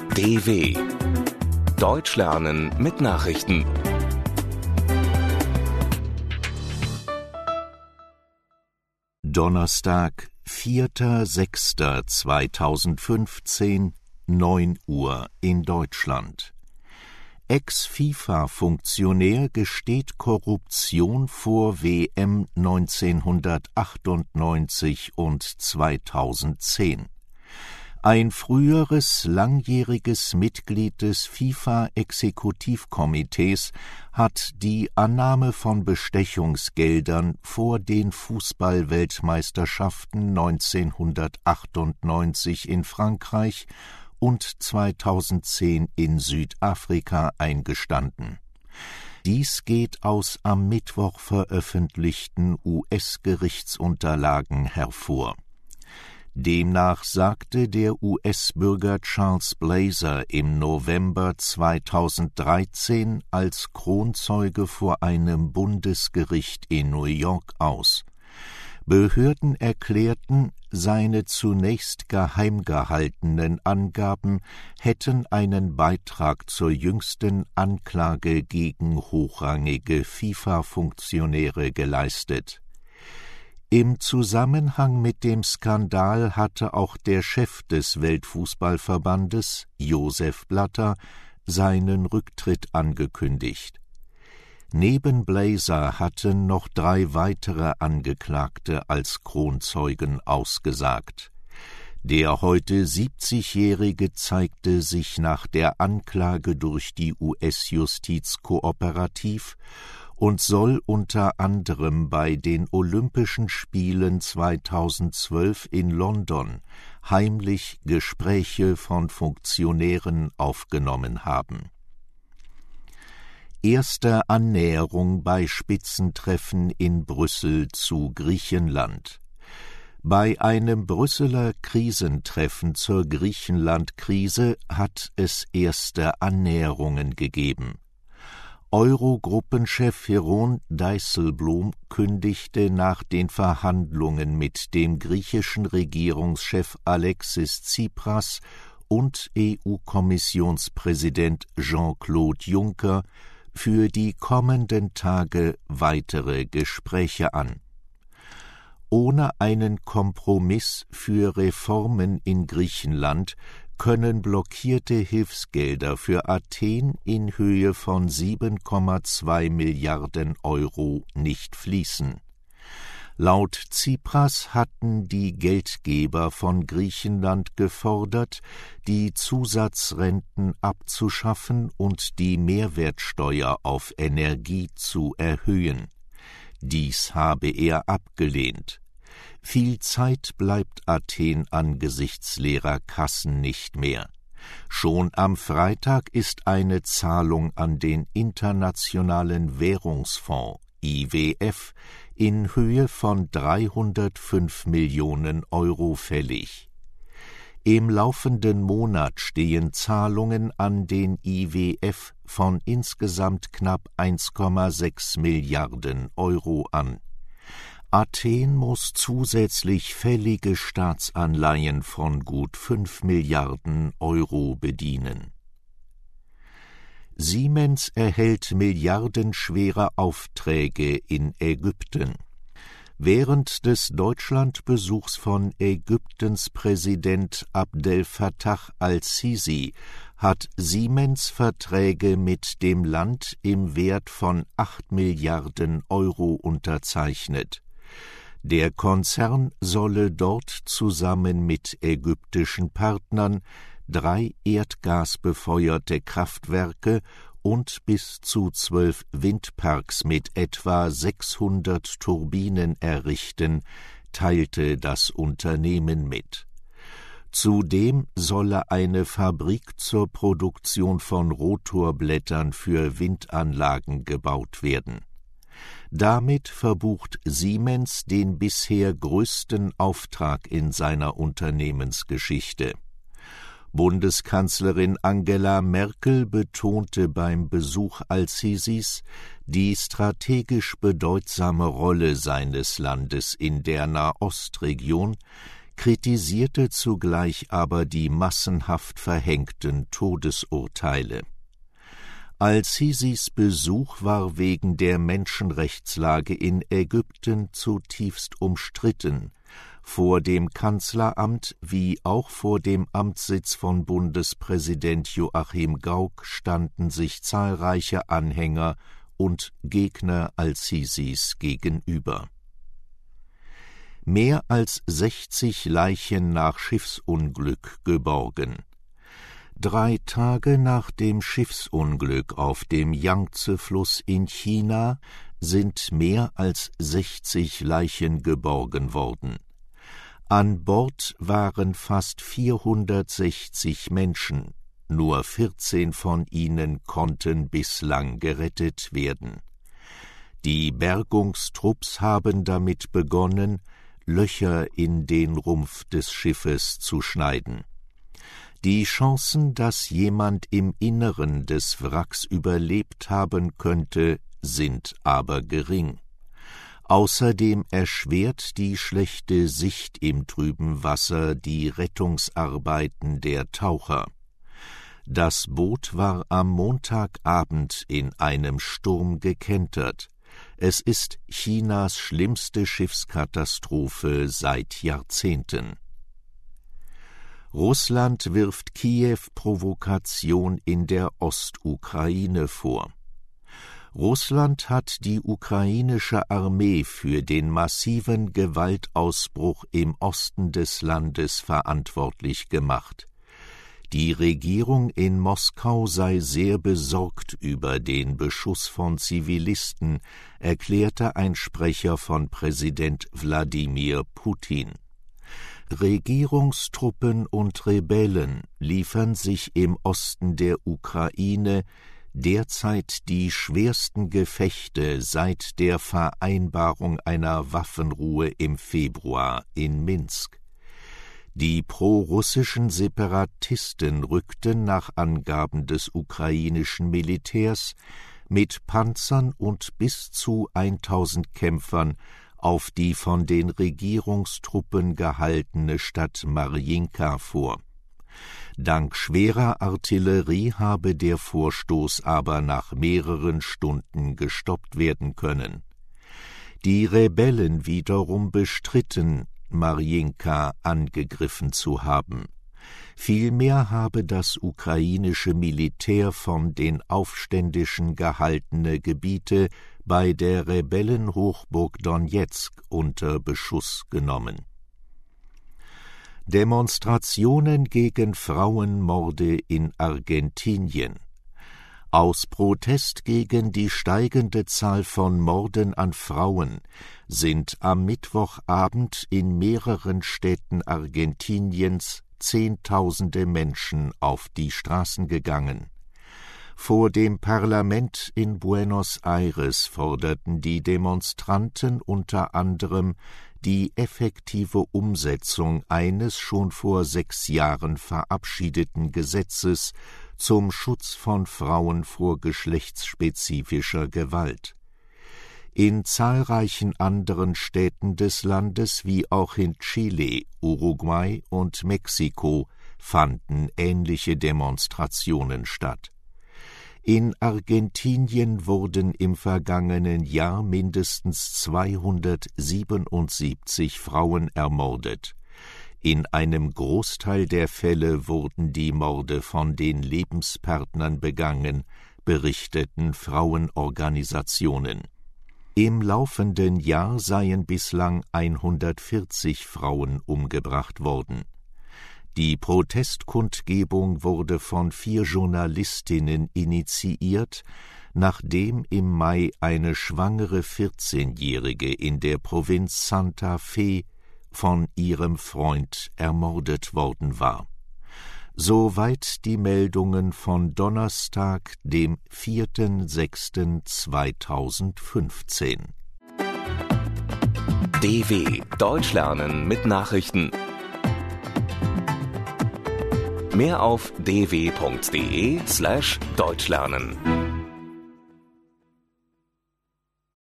DW Deutsch lernen mit Nachrichten. Donnerstag, 4.6.2015, 9 Uhr in Deutschland. Ex-FIFA-Funktionär gesteht Korruption vor WM 1998 und 2010. Ein früheres langjähriges Mitglied des FIFA-Exekutivkomitees hat die Annahme von Bestechungsgeldern vor den Fußball-Weltmeisterschaften 1998 in Frankreich und 2010 in Südafrika eingestanden. Dies geht aus am Mittwoch veröffentlichten US-Gerichtsunterlagen hervor. Demnach sagte der US-Bürger Charles Blazer im November 2013 als Kronzeuge vor einem Bundesgericht in New York aus. Behörden erklärten, seine zunächst geheim gehaltenen Angaben hätten einen Beitrag zur jüngsten Anklage gegen hochrangige FIFA-Funktionäre geleistet. Im Zusammenhang mit dem Skandal hatte auch der Chef des Weltfußballverbandes, Josef Blatter, seinen Rücktritt angekündigt. Neben Blazer hatten noch 3 weitere Angeklagte als Kronzeugen ausgesagt. Der heute 70-Jährige zeigte sich nach der Anklage durch die US-Justiz kooperativ und soll unter anderem bei den Olympischen Spielen 2012 in London heimlich Gespräche von Funktionären aufgenommen haben. Erste Annäherung bei Spitzentreffen in Brüssel zu Griechenland. Bei einem Brüsseler Krisentreffen zur Griechenland-Krise hat es erste Annäherungen gegeben. Eurogruppenchef Jeroen Dijsselbloem kündigte nach den Verhandlungen mit dem griechischen Regierungschef Alexis Tsipras und EU-Kommissionspräsident Jean-Claude Juncker für die kommenden Tage weitere Gespräche an. Ohne einen Kompromiss für Reformen in Griechenland können blockierte Hilfsgelder für Athen in Höhe von 7,2 Milliarden Euro nicht fließen. Laut Tsipras hatten die Geldgeber von Griechenland gefordert, die Zusatzrenten abzuschaffen und die Mehrwertsteuer auf Energie zu erhöhen. Dies habe er abgelehnt. Viel Zeit bleibt Athen angesichts leerer Kassen nicht mehr. Schon am Freitag ist eine Zahlung an den Internationalen Währungsfonds IWF in Höhe von 305 Millionen Euro fällig. Im laufenden Monat stehen Zahlungen an den IWF von insgesamt knapp 1,6 Milliarden Euro an. Athen muss zusätzlich fällige Staatsanleihen von gut 5 Milliarden Euro bedienen. Siemens erhält milliardenschwere Aufträge in Ägypten. Während des Deutschlandbesuchs von Ägyptens Präsident Abdel Fattah al-Sisi hat Siemens Verträge mit dem Land im Wert von 8 Milliarden Euro unterzeichnet. Der Konzern solle dort zusammen mit ägyptischen Partnern 3 erdgasbefeuerte Kraftwerke und bis zu 12 Windparks mit etwa 600 Turbinen errichten, teilte das Unternehmen mit. Zudem solle eine Fabrik zur Produktion von Rotorblättern für Windanlagen gebaut werden. Damit verbucht Siemens den bisher größten Auftrag in seiner Unternehmensgeschichte. Bundeskanzlerin Angela Merkel betonte beim Besuch al-Sisis die strategisch bedeutsame Rolle seines Landes in der Nahostregion, kritisierte zugleich aber die massenhaft verhängten Todesurteile. Al-Sisis Besuch war wegen der Menschenrechtslage in Ägypten zutiefst umstritten. Vor dem Kanzleramt wie auch vor dem Amtssitz von Bundespräsident Joachim Gauck standen sich zahlreiche Anhänger und Gegner Al-Sisis gegenüber. Mehr als 60 Leichen nach Schiffsunglück geborgen. 3 Tage nach dem Schiffsunglück auf dem Yangtze-Fluss in China sind mehr als 60 Leichen geborgen worden. An Bord waren fast 460 Menschen, nur 14 von ihnen konnten bislang gerettet werden. Die Bergungstrupps haben damit begonnen, Löcher in den Rumpf des Schiffes zu schneiden. Die Chancen, dass jemand im Inneren des Wracks überlebt haben könnte, sind aber gering. Außerdem erschwert die schlechte Sicht im trüben Wasser die Rettungsarbeiten der Taucher. Das Boot war am Montagabend in einem Sturm gekentert. Es ist Chinas schlimmste Schiffskatastrophe seit Jahrzehnten. Russland wirft Kiew Provokation in der Ostukraine vor. Russland hat die ukrainische Armee für den massiven Gewaltausbruch im Osten des Landes verantwortlich gemacht. Die Regierung in Moskau sei sehr besorgt über den Beschuss von Zivilisten, erklärte ein Sprecher von Präsident Wladimir Putin. Regierungstruppen und Rebellen liefern sich im Osten der Ukraine derzeit die schwersten Gefechte seit der Vereinbarung einer Waffenruhe im Februar in Minsk. Die prorussischen Separatisten rückten nach Angaben des ukrainischen Militärs mit Panzern und bis zu 1000 Kämpfern auf die von den Regierungstruppen gehaltene Stadt Marjinka vor. Dank schwerer Artillerie habe der Vorstoß aber nach mehreren Stunden gestoppt werden können. Die Rebellen wiederum bestritten, Marjinka angegriffen zu haben. Vielmehr habe das ukrainische Militär von den Aufständischen gehaltene Gebiete bei der Rebellenhochburg Donezk unter Beschuss genommen. Demonstrationen gegen Frauenmorde in Argentinien. Aus Protest gegen die steigende Zahl von Morden an Frauen sind am Mittwochabend in mehreren Städten Argentiniens Zehntausende Menschen auf die Straßen gegangen. Vor dem Parlament in Buenos Aires forderten die Demonstranten unter anderem die effektive Umsetzung eines schon vor 6 Jahren verabschiedeten Gesetzes zum Schutz von Frauen vor geschlechtsspezifischer Gewalt. In zahlreichen anderen Städten des Landes wie auch in Chile, Uruguay und Mexiko fanden ähnliche Demonstrationen statt. In Argentinien wurden im vergangenen Jahr mindestens 277 Frauen ermordet. In einem Großteil der Fälle wurden die Morde von den Lebenspartnern begangen, berichteten Frauenorganisationen. Im laufenden Jahr seien bislang 140 Frauen umgebracht worden. Die Protestkundgebung wurde von 4 Journalistinnen initiiert, nachdem im Mai eine schwangere 14-Jährige in der Provinz Santa Fe von ihrem Freund ermordet worden war. Soweit die Meldungen von Donnerstag, dem 4.6.2015. DW Deutsch lernen mit Nachrichten. Mehr auf dw.de/deutschlernen.